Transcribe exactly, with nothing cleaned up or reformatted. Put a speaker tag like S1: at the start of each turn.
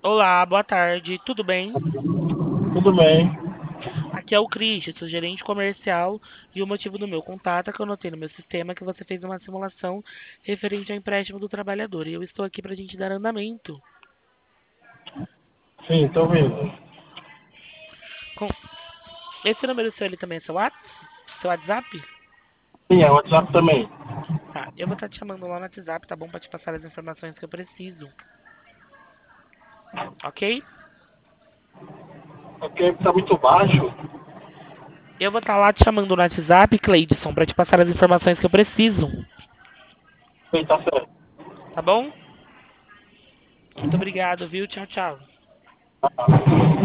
S1: Olá, boa tarde, tudo bem?
S2: Tudo bem.
S1: Aqui é o Cris, sou gerente comercial e o motivo do meu contato é que eu notei no meu sistema que você fez uma simulação referente ao empréstimo do trabalhador e eu estou aqui para a gente dar andamento.
S2: Sim, estou ouvindo.
S1: Com esse número seu ele também é seu Whats? Seu WhatsApp?
S2: Sim, é o WhatsApp também.
S1: Tá, eu vou estar te chamando lá no WhatsApp, tá bom? Para te passar as informações que eu preciso, ok?
S2: Ok, tá muito baixo.
S1: Eu vou estar lá te chamando no WhatsApp, Cleidson, para te passar as informações que eu preciso,
S2: Sim, tá certo.
S1: tá bom? Muito obrigado, viu? Tchau, tchau.